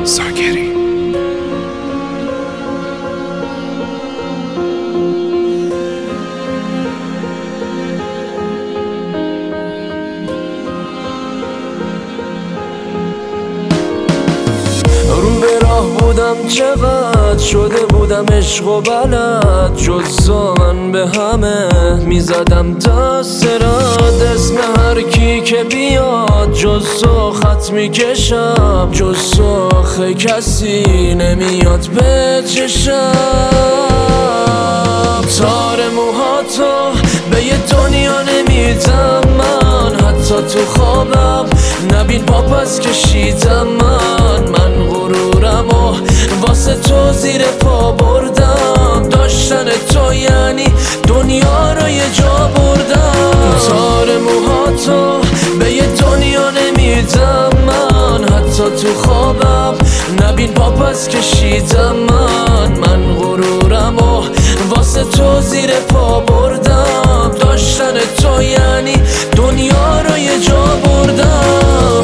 ساکری. رو به راه بودم چقدر شده بودم عشق و بلد، جز من به همه میزدم تاثیرات. اسم هر کی که بیاد جز تو خط میکشم، جز تو آخه کسی نمیاد به چشم. تار موهاتو به یه دنیا نمیدم من، حتی تو خوابم نبین پاپس کشیدم من غرورم و واسه تو زیر پا بردم. داشتن تو یعنی دنیا رو یه جا بردم. تار موهاتو به یه دنیا نمیدم من، حتی تو خوابم نبین پاپس کشیدم من غرورم و واسه تو زیر پا بردم. داشتن تو یعنی دنیا رو یه جا بردم.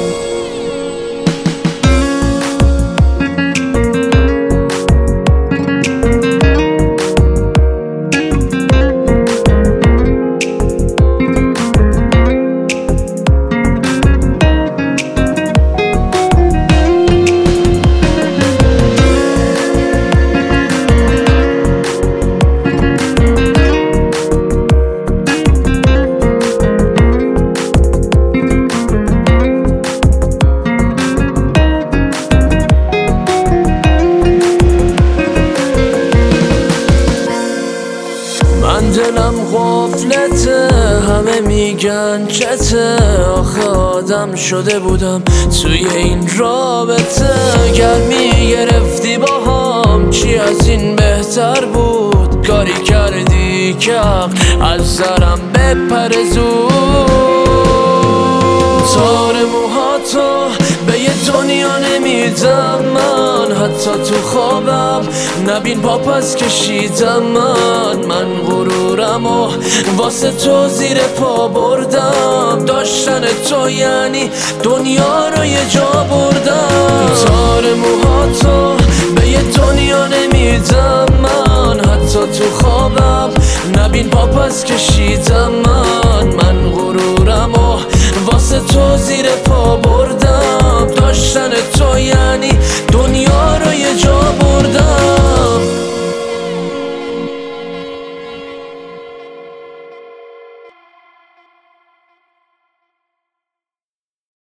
دلم غفلته، همه میگن چته، آخه آدم شده بودم توی این رابطه. گر میگرفتی با هم چی از این بهتر بود، کاری کردی که از سرم بپره زود. تار موهاتو به یه دنیا نمیدم من، حتی تو خوابم نبین پاپس کشیدم من غرورم و واسه تو زیر پا بردم. داشتن تو یعنی دنیا رو یه جا بردم. تار موهاتو به یه دنیا نمیدم من، حتی تو خوابم نبین پاپس کشیدم من غرورم و واسه تو زیر پا بردم.